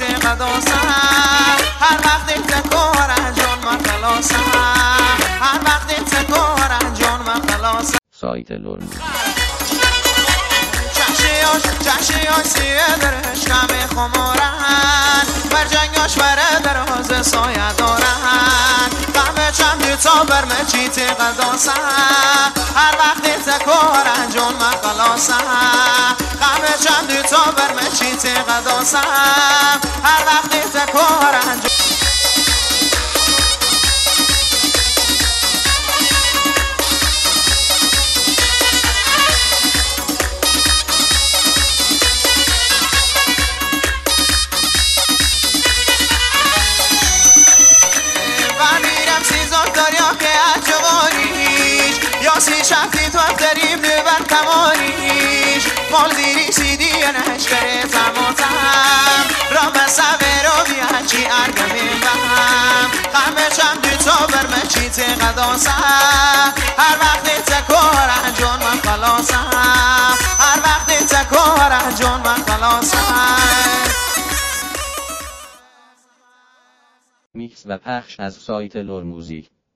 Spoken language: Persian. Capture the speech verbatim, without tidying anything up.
قداسم هر وقت تکارن جان من خلاصم هر وقت تکارن جان من خلاصم سایت لرموزیک چشیاش چشیاش سیه درش کم خمارن بر جنگاش بره دراز سایه دارن قمه چم تا برمه چیت قداسم هر وقت تکارن جان من خلاصم قمه چم تا برمه چیت قداسم هر وقت تکارن جان دریا که اجوانیش یا سی شفتی تو افتریم نبر کمانیش مال زیری سیدی نشکره تماتم را مسوه رو بیا چی ارگمین بهم قمه چم دیتا برمه چی تقداسم هر وقت تکارن جان من خلاصم هر وقت تکارن جان من خلاصم. میکس و پخش از سایت لرموزیک.